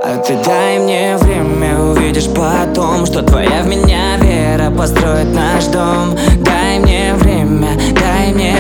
А ты дай мне время, увидишь потом, что твоя в меня вера построит наш дом. Дай мне время, дай мне